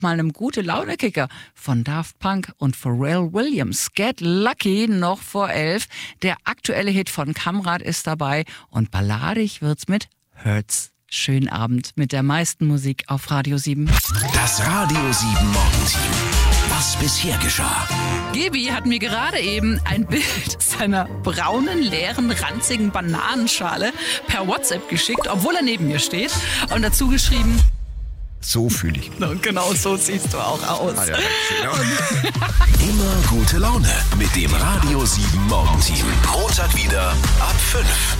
mal einem Gute-Laune-Kicker von Daft Punk und Pharrell Williams. Get Lucky noch vor 11. Der aktuelle Hit von Kamrat ist dabei und balladig wird's mit Hurts. Schönen Abend mit der meisten Musik auf Radio 7. Das Radio 7 Morgenteam. Was bisher geschah. Gebi hat mir gerade eben ein Bild seiner braunen, leeren, ranzigen Bananenschale per WhatsApp geschickt, obwohl er neben mir steht. Und dazu geschrieben: So fühle ich mich. Und genau so siehst du auch aus. Ah, ja, immer gute Laune mit dem Radio 7 Morgenteam. Montag wieder ab 5.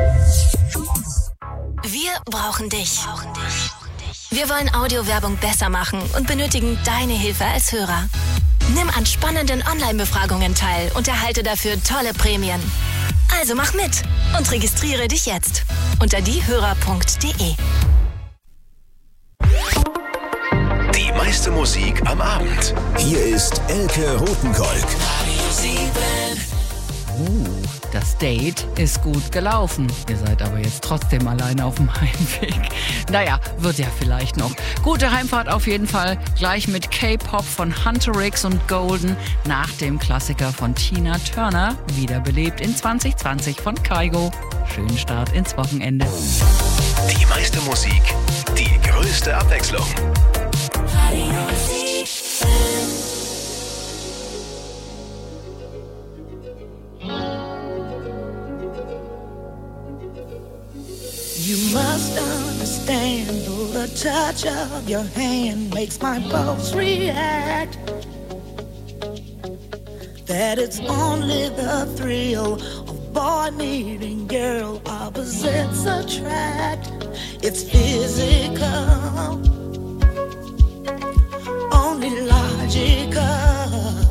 Wir brauchen dich. Wir wollen Audiowerbung besser machen und benötigen deine Hilfe als Hörer. Nimm an spannenden Online-Befragungen teil und erhalte dafür tolle Prämien. Also mach mit und registriere dich jetzt unter diehörer.de. Die meiste Musik am Abend. Hier ist Elke Rotenkolk. Das Date ist gut gelaufen. Ihr seid aber jetzt trotzdem alleine auf dem Heimweg. Naja, wird ja vielleicht noch. Gute Heimfahrt auf jeden Fall. Gleich mit K-Pop von Hunter X und Golden nach dem Klassiker von Tina Turner. Wiederbelebt in 2020 von Kygo. Schönen Start ins Wochenende. Die meiste Musik, die größte Abwechslung. You must understand, though the touch of your hand makes my pulse react, that it's only the thrill of boy meeting girl, opposites attract. It's physical, only logical.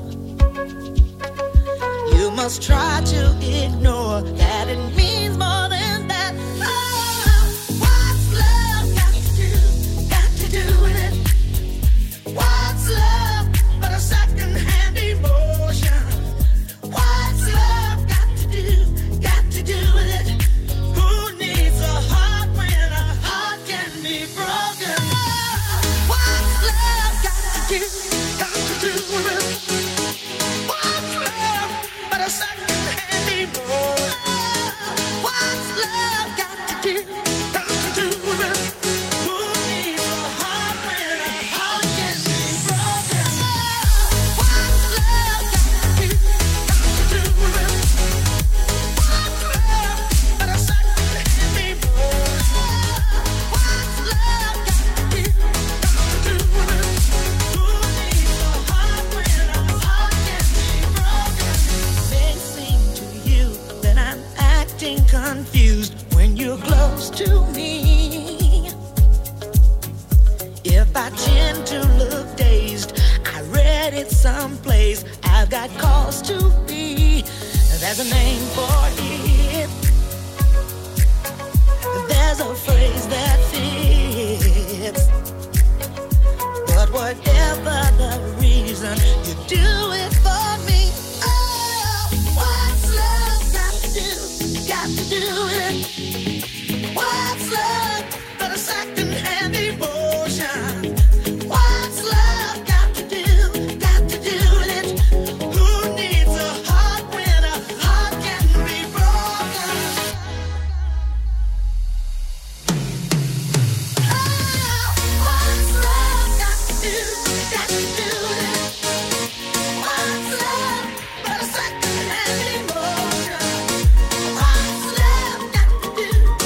You must try to ignore that it means more than that. What's love got to do with it? What's love but a second-hand emotion? What's love got to do with it? Who needs a heart when a heart can be broken? What's love got to do with it? What's love but a second-hand emotion? What's love got to do with it? Who needs a heart when a heart can be broken? What's love got to do with it? What's love but a second-hand emotion? What's love got to do with it? Who needs a heart when a heart can be broken? May seem to you that I'm acting confused when you're close to me. If I tend to look dazed, I read it someplace. I've got cause to be. There's a name for it. There's a phrase that fits. But whatever the reason, you do it for me. Oh, what's love got to do with it? What's love but a second-hand emotion? What's love got to do with it? Who needs a heart when a heart can be broken? Oh, what's love got to do with it? What's love but a second-hand emotion? What's love got to do with it?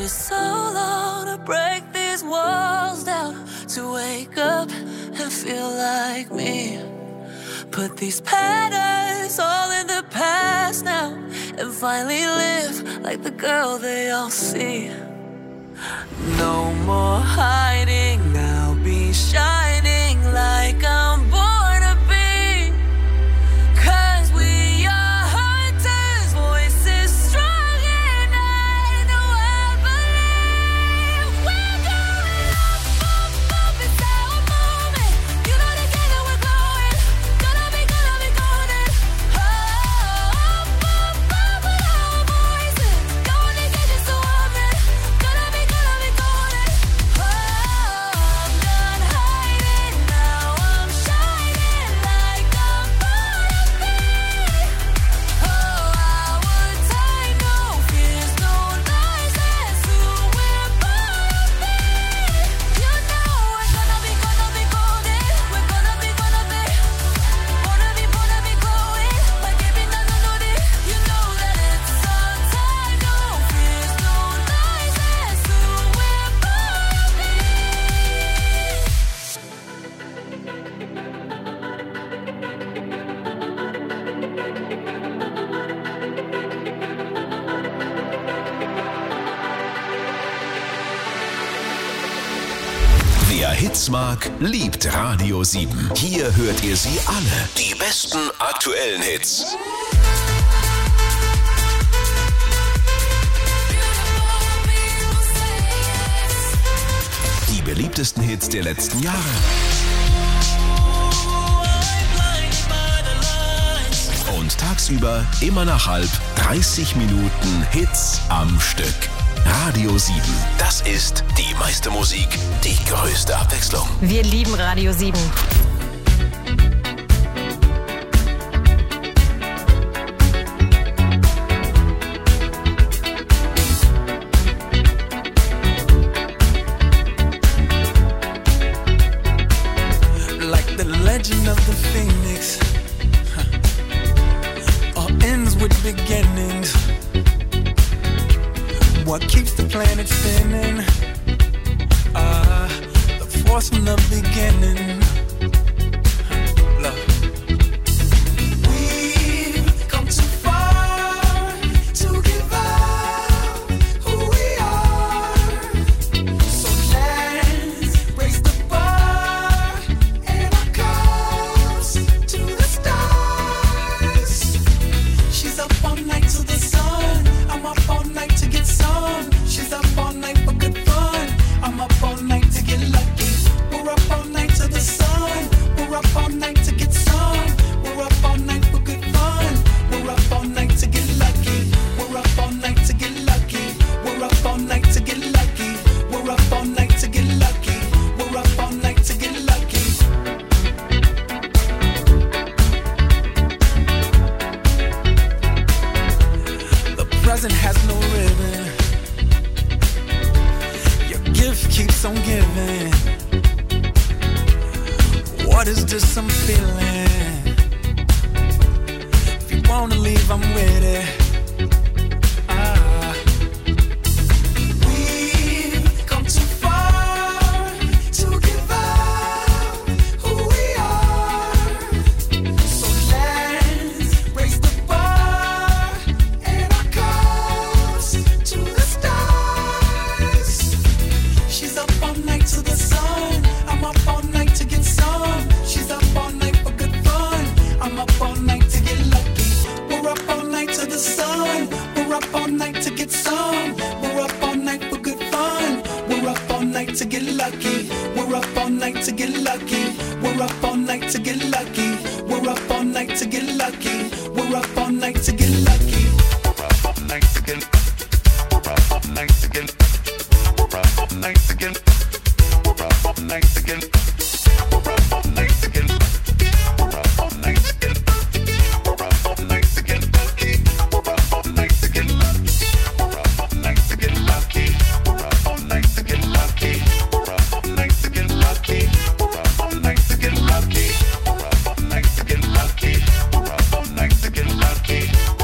so long to break these walls down, to wake up and feel like me. Put these patterns all in the past now, and finally live like the girl they all see. No more hiding, I'll be shining like I'm born to be. 'Cause we are hunters, voices strong and I know I believe. We're going up, up, up, it's how we're moving. You know together we're growing, gonna be golden. Up, up, up with our voices, going to get you so open. Gonna be golden. Oh, I'm done hiding, now I'm shining like I'm born to be. Oh, our time, no fears, no lies, that's who we're born to be. You know we're gonna be golden. We're gonna be glowing, like every melody. You know that it's our time, no fears, no lies, that's who we're born to be. Wer Hits mag, liebt Radio 7. Hier hört ihr sie alle. Die besten aktuellen Hits. Die beliebtesten Hits der letzten Jahre. Und tagsüber immer nach halb 30 Minuten Hits am Stück. Radio 7, das ist die meiste Musik, die größte Abwechslung. Wir lieben Radio 7. Like the legend of the phoenix, all ends with beginnings. What keeps the planet spinning? The force from the beginning. Love. We've come too far to give up who we are. So let's raise the bar and our cups to the stars. She's up all night to the sun. I'm up all night to get some. She's up all night for good fun. I'm up all night to get lucky. We're up all night to the sun. We're up all night to get some. We're up all night for good fun. We're up all night to get lucky. We're up all night to get lucky. We're up all night to get lucky. We're up all night to get lucky. We're up all night to get lucky. The present has no ribbon. Your gift keeps on giving. What is this I'm feeling? If you wanna leave, I'm with it. We've come too far to give up who we are. So let's raise the bar and our cups to the stars. She's up all night to the sun. I'm up all night to get some. She's up all night for good fun. I'm up all night to get lucky. We're up all night to the sun. We're up all night to get some. We're up all night for good fun. We're up all night to get lucky. We're up all night to get lucky. We're up all night to get lucky. We're up all night to get lucky. We're up all night to get lucky. We're up all night to get. We're up all night to get. We're up all night to get. We're up all night to get. We're up all night to get. We're up all night to get. We're up all night to get lucky. We're up all night to get lucky. We're up all night to get lucky. We're up all night to get lucky. We're up all night to get lucky. We're up all night to get lucky. We're up all night to get lucky. We're up all night to get lucky.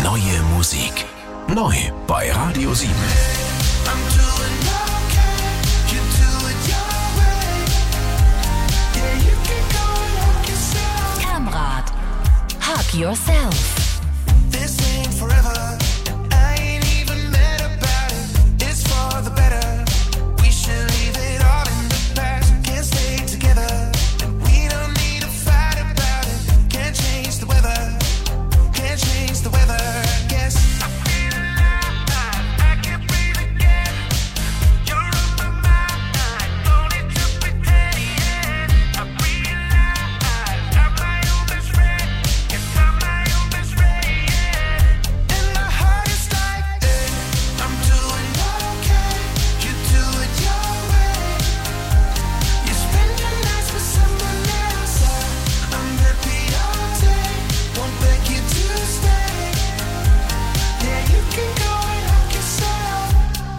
neue Musik. Neu bei Radio 7. I'm doing okay. You do it your way. Yeah, you can go and help yourself. Kamrad. Hug yourself. This ain't forever. I ain't even mad about it. It's for the better. We should leave it all in the past. Can't stay together. And we don't need to fight about it. Can't change the weather. Can't change the weather. I guess I feel alive. I can breathe again. You're on my mind. Don't need to pretend. I realize I'm my own best friend. Yes, I'm my own best friend. And my heart is like, I'm doing okay. You do it your way. You spend your nights with someone else. I'm happy all day. Won't beg you to stay. Yeah, you can go and help yourself.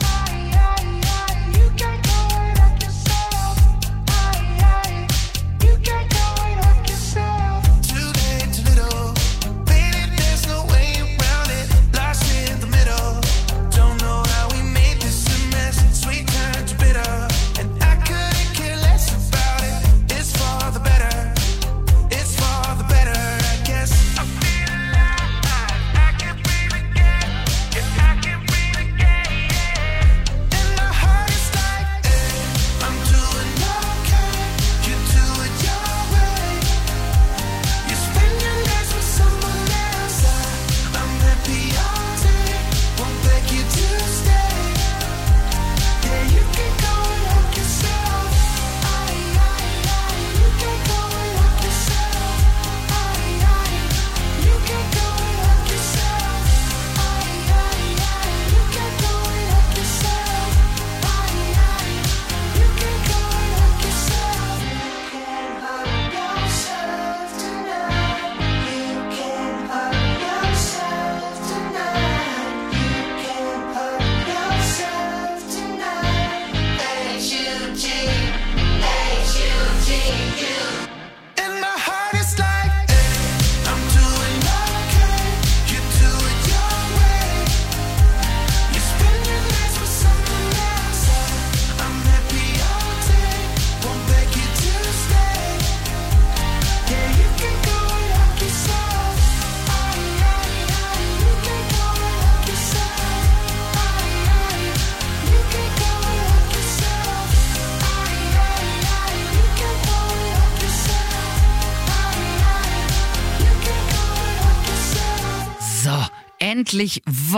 You can go and help yourself. You can go and help yourself. Too late, too little. Baby, there's no way around it. Lost in the middle. Don't know how we made this a mess. Sweet turned to bitter. And I couldn't care less about it. It's for the better. It's for the better, I guess. I feel alive. I can breathe again. Yeah, I can breathe again. Yeah. And my heart is like, I'm doing okay. You do it your way. You spend your nights with someone else. I'm happy all day. Won't beg you to stay. Yeah, you can go and help yourself. You can go and help yourself. You can go and help yourself. You can go and help yourself. You can go and help yourself. You can hug yourself tonight. You can hug yourself tonight. You can hug yourself tonight. H-U-G, H-U-G-U. And my heart is like, I'm doing okay. You do it your way. You spend your nights with someone else. I'm happy all day. Won't beg you to stay. Yeah, you can go and help yourself. You can go and help yourself. You can go and help yourself. You can go and help yourself. You can go and help yourself. So, endlich